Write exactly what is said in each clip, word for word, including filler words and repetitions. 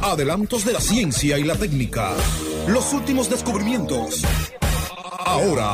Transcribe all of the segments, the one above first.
Adelantos de la ciencia y la técnica. Los últimos descubrimientos. Ahora.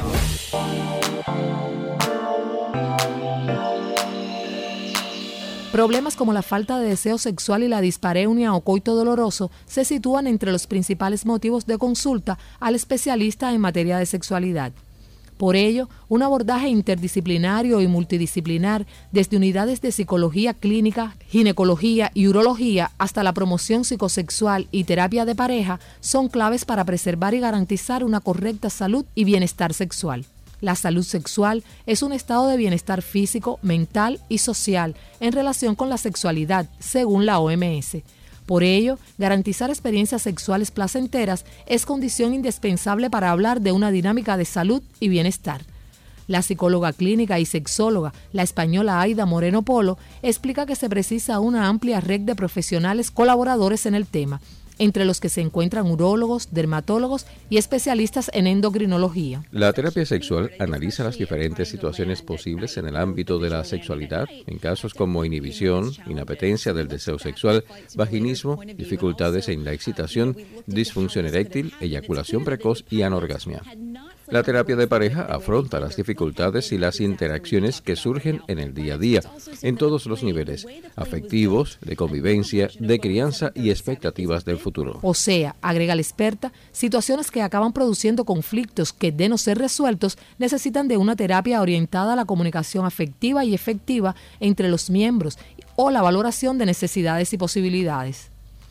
Problemas como la falta de deseo sexual y la dispareunia o coito doloroso se sitúan entre los principales motivos de consulta al especialista en materia de sexualidad. Por ello, un abordaje interdisciplinario y multidisciplinar desde unidades de psicología clínica, ginecología y urología hasta la promoción psicosexual y terapia de pareja son claves para preservar y garantizar una correcta salud y bienestar sexual. La salud sexual es un estado de bienestar físico, mental y social en relación con la sexualidad, según la O M S. Por ello, garantizar experiencias sexuales placenteras es condición indispensable para hablar de una dinámica de salud y bienestar. La psicóloga clínica y sexóloga, la española Aida Moreno Polo, explica que se precisa una amplia red de profesionales colaboradores en el tema, entre los que se encuentran urólogos, dermatólogos y especialistas en endocrinología. La terapia sexual analiza las diferentes situaciones posibles en el ámbito de la sexualidad, en casos como inhibición, inapetencia del deseo sexual, vaginismo, dificultades en la excitación, disfunción eréctil, eyaculación precoz y anorgasmia. La terapia de pareja afronta las dificultades y las interacciones que surgen en el día a día, en todos los niveles, afectivos, de convivencia, de crianza y expectativas del futuro. O sea, agrega la experta, situaciones que acaban produciendo conflictos que, de no ser resueltos, necesitan de una terapia orientada a la comunicación afectiva y efectiva entre los miembros o la valoración de necesidades y posibilidades.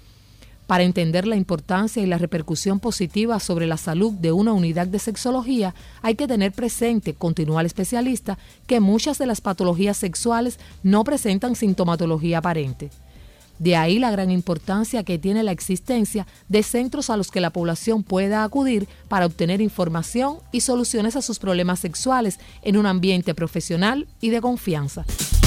Para entender la importancia y la repercusión positiva sobre la salud de una unidad de sexología, hay que tener presente, continúa el especialista, que muchas de las patologías sexuales no presentan sintomatología aparente. De ahí la gran importancia que tiene la existencia de centros a los que la población pueda acudir para obtener información y soluciones a sus problemas sexuales en un ambiente profesional y de confianza.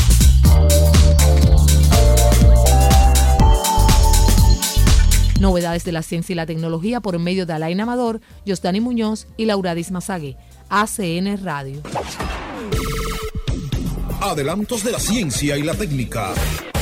Novedades de la ciencia y la tecnología por medio de Alain Amador, Yosdani Muñoz y Lauradis Mazagué. A C N Radio. Adelantos de la ciencia y la técnica.